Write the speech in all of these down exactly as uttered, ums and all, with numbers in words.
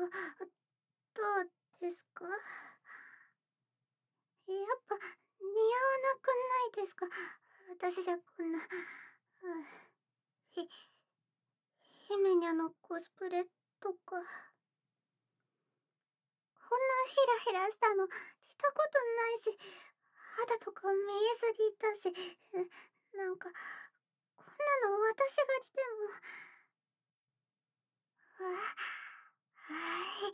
どうですか？やっぱ似合わなくないですか？私じゃこんな、ひ、姫にゃのコスプレとか。こんなヘラヘラしたのしたことないし、肌とか見えすぎたし、なんか、こんなの私が着ても。あ、はい。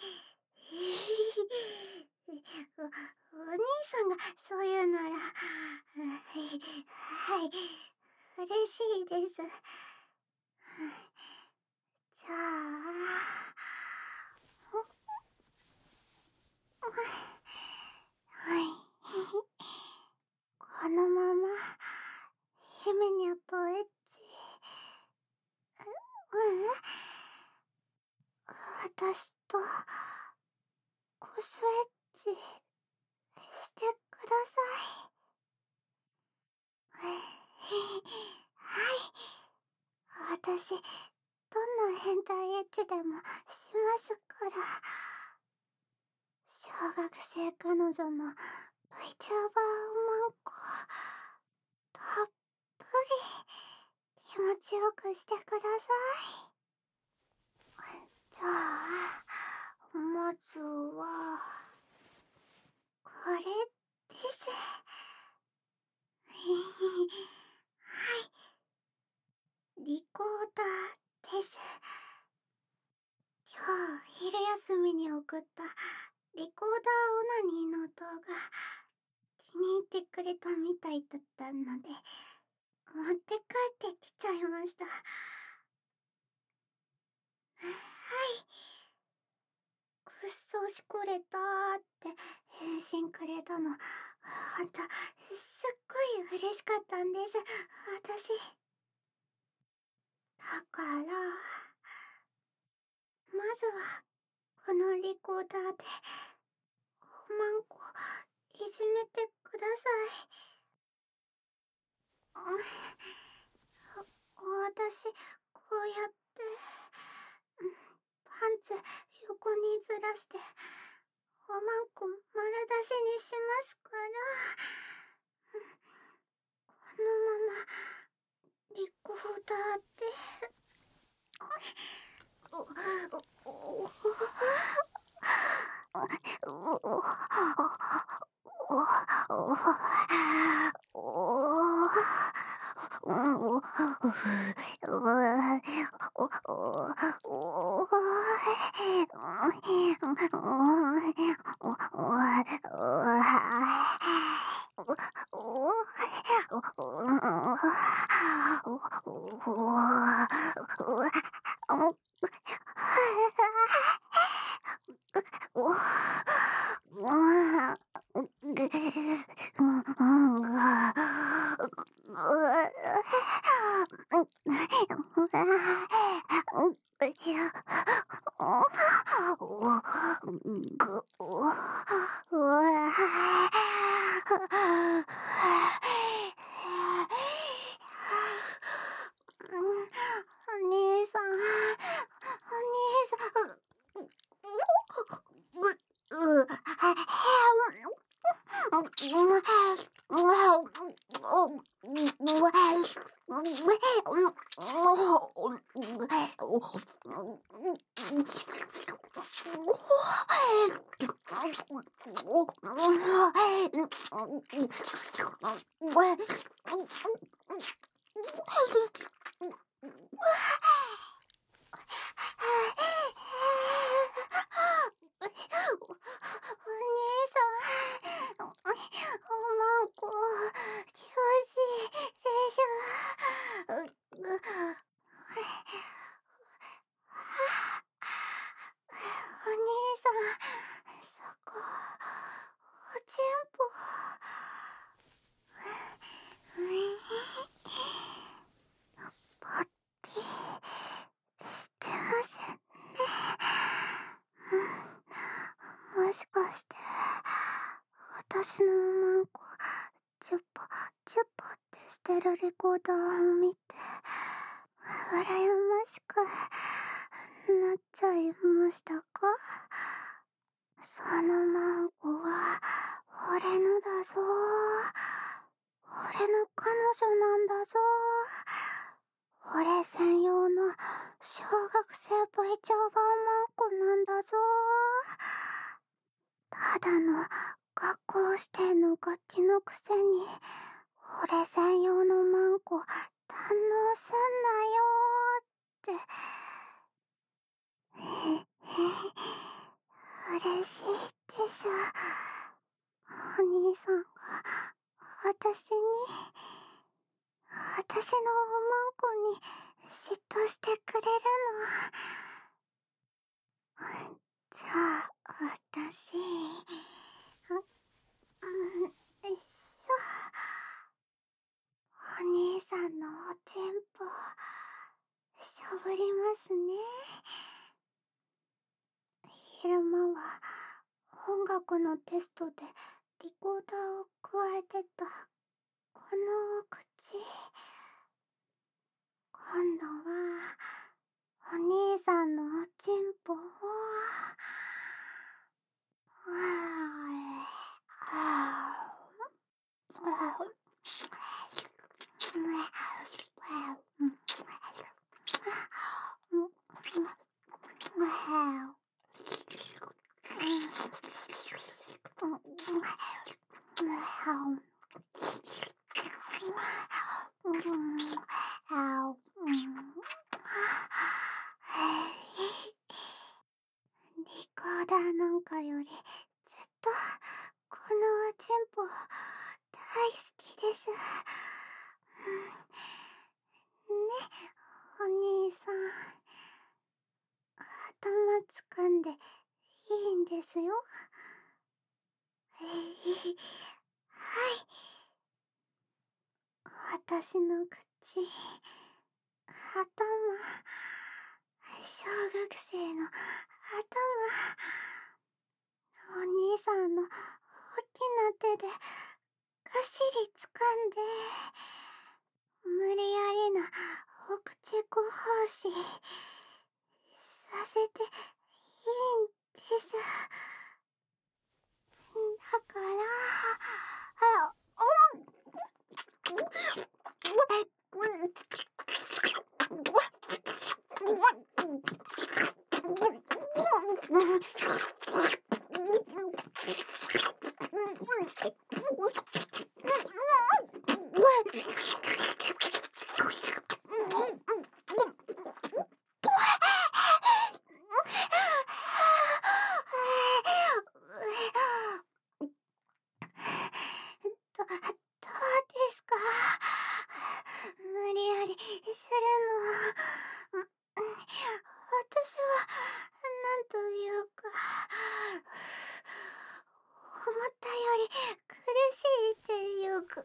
お、お兄さんがそう言うなら、はい、はい、嬉しいです。じゃあ、はい。このまま、姫にゃとエッチ、うん、私と、コスエッチ、してください。はい。私、どんな変態エッチでもしますから。小学生彼女の VTuber マンコ、たっぷり気持ちよくしてください。じゃあ、まずは、これです。はい。リコーダーです。今日昼休みに送ったリコーダーオナニーの動画気に入ってくれたみたいだったので持って帰ってきちゃいました。はい。くっそしこれたーって返信くれたのほんとすっごい嬉しかったんです、私。だからまずはこのリコーダーでおまんこいじめてください。私こうやってパンツ横にずらしておまんこ丸出しにしますから。このままリコーダーでお兄さん、お兄さん、う、う、お兄さん、おまんこ、気持ちいいでしょ。お兄さん、そこ、おちんぽ。ポッキーしてますね。もしかして私のおまんこチュッポチュッポってしてるリコーダーを見て羨ましくなっちゃいましたか？そのマンコは俺のだぞ。俺の彼女なんだぞ。俺専用の小学生 VTuber マンコなんだぞ。ただの学校指定の楽器のくせに俺専用のマンコ堪能すんなよーって。嬉しいです。お兄さんが私に私のおまんこに嫉妬してくれるの。じゃあ私ううんよいしょ。お兄さんのおちんぽしゃぶりますね。昼間は音楽のテストでリコーダーを加えてたこのお口。今度はお兄さんのおちんぽをリコーダーなんかよりずっとこのおちんぽ大好きです。ね、お兄さん。頭掴んでいいんですよ。はい。私の口、頭、小学生の頭、お兄さんの大きな手でがっしり掴んで、無理やりなお口ご奉仕させていいんです。だから、あ、おんど、どうですか？無理やりするの。私は、なんというか、思ったより苦しいっていうか。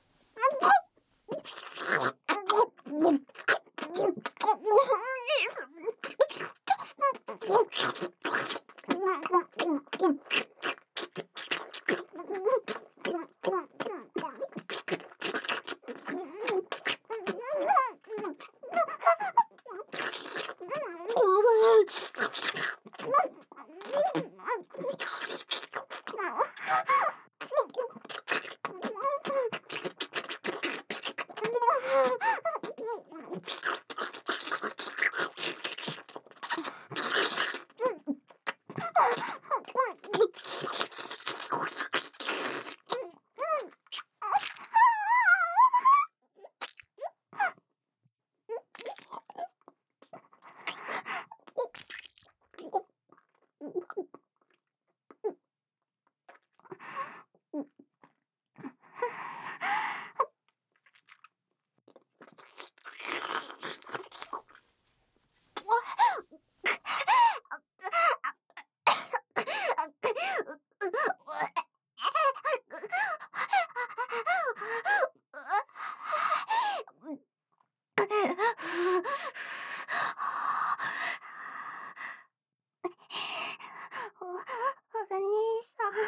お、お兄さん、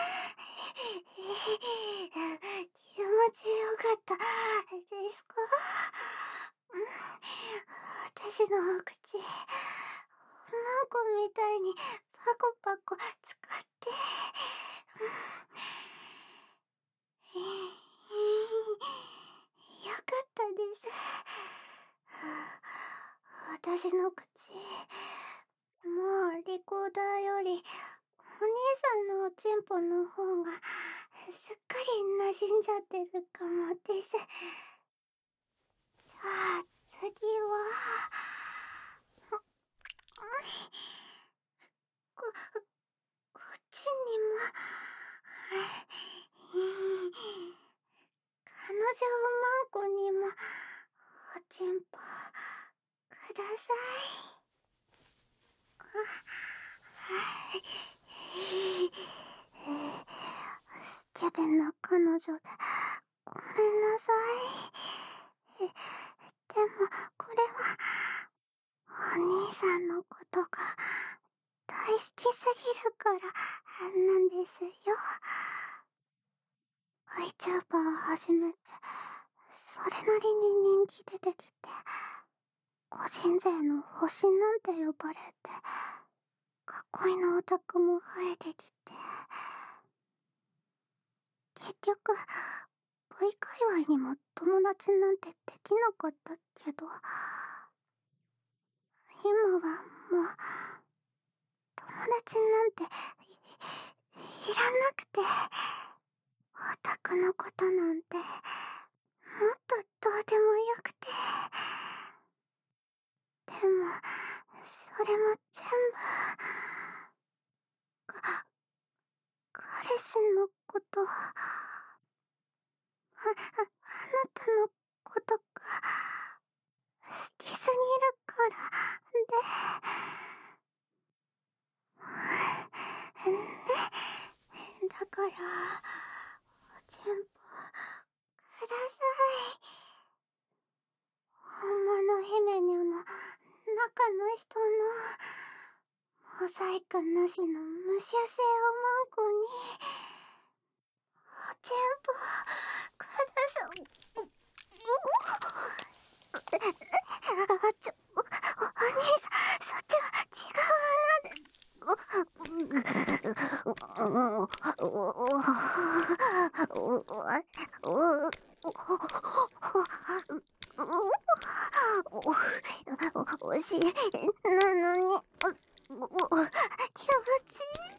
気持ちよかったですか？私のお口、 こみたいにパコパコ使って、うん、よかったです。私の口、もうリコーダーよりお兄さんのおちんぽの方がすっかり馴染んじゃってるかもです。じゃあ次は、こ、こっちにも、彼女マンコにもおちんぽください。スケベな彼女でごめんなさい。でもこれはお兄さんのことが大好きすぎるからなんですよ。VTuber を始めてそれなりに人気出てきて、個人税の星なんて呼ばれて、囲いのオタクも増えてきて、結局 V 界隈にも友達なんてできなかったけど、今はもう友達なんて い, いらなくて、オタクのことなんてもっとどうでもよくて、でもそれも全部か彼氏のことあ、あ、あなたのことが好きすぎるからで、ね、だからおちんぽください。本物姫ニョの中の人のモザイクなしの無修正おまんこにおちんぽください。ちょ、お兄さん、そっちは違うなで。おしなのに気持ちいい。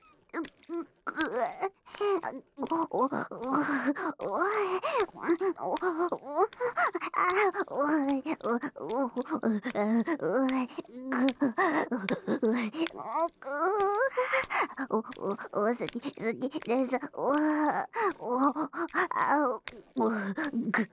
お好き好きです。おおあおぐ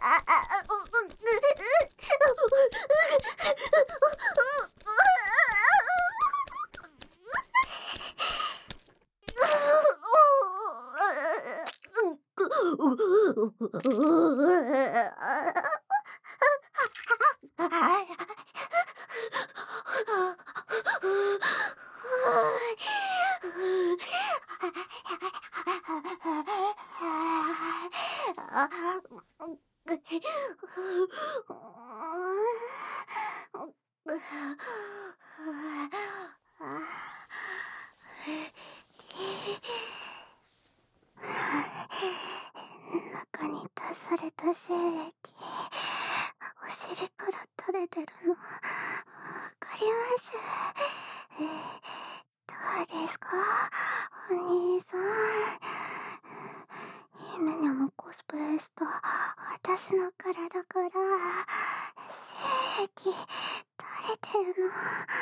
中に出された精液、お尻から垂れてるの、わかります。えー、どうですか、お兄さん。姫にゃもコスプレした私の体から精液垂れてるの。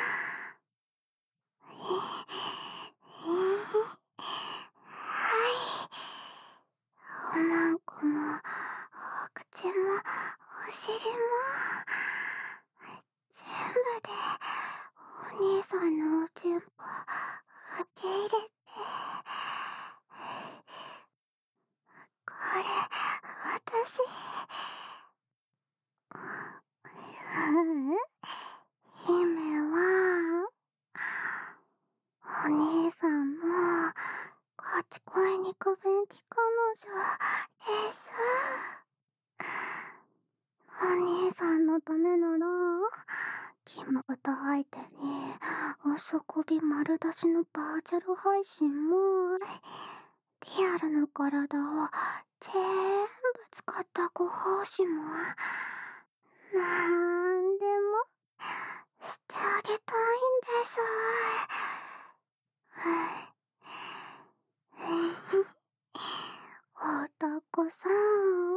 えー、えー、はい。おまんこも、お口も、お尻も、全部で、お兄さんのおちんぽ、受け入れて。これ、私。ううん。姫は、お兄さんも、こち恋にく便器彼女です。お兄さんのためなら、キモ豚相手に、お底び丸出しのバーチャル配信も、リアルの体を全部使ったご奉仕も、なんでもしてあげたいんです。おたこさん、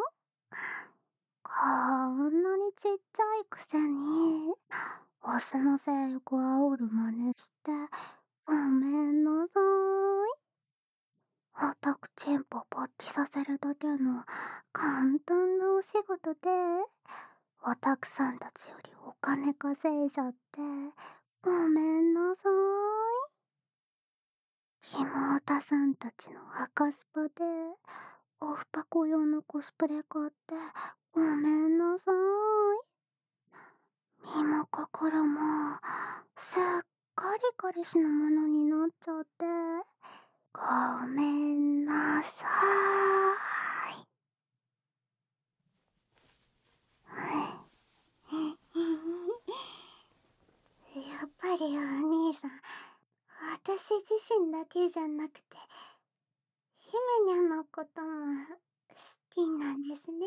こんなにちっちゃいくせに、オスの性欲を煽る真似して、ごめんなさい。オタクチンポ勃起させるだけの簡単なお仕事で、オタクさんたちよりお金稼いじゃって、ごめんなさい。キモオタさんたちの赤スパで、オフパコ用のコスプレ買って、ごめんなさい。身も心も、すっかり彼氏のものになっちゃって、ごめんなさい。やっぱりお兄さん、私自身だけじゃなくて、姫にゃんのことも好きなんですね。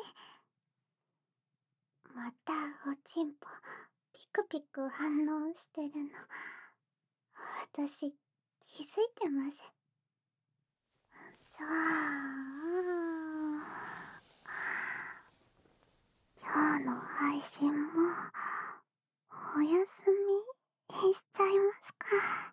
またおちんぽピクピク反応してるの、私気づいてます。じゃあ、今日の配信もお休みしちゃいますか。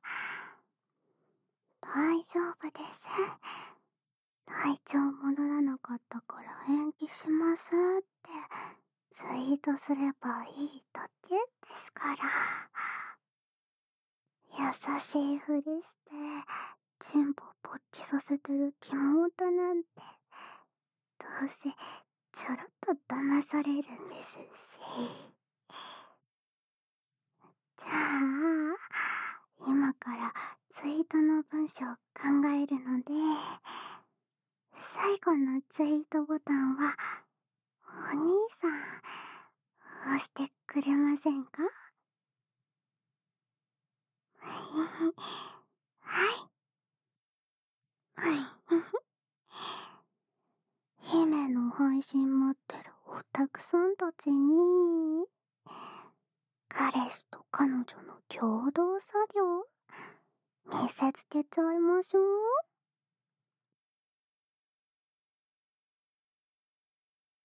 大丈夫です。体調戻らなかったから延期しますってツイートすればいいだけですから。優しいふりしてチンポ勃起させてるキモオタなんて、どうせちょろっと騙されるんですし。じゃあ、今からツイートの文章を考えるので、最後のツイートボタンはお兄さん押してくれませんか。はい。姫の配信待ってるオタクさんたちに、彼氏と彼女の共同作業見せつけちゃいましょう。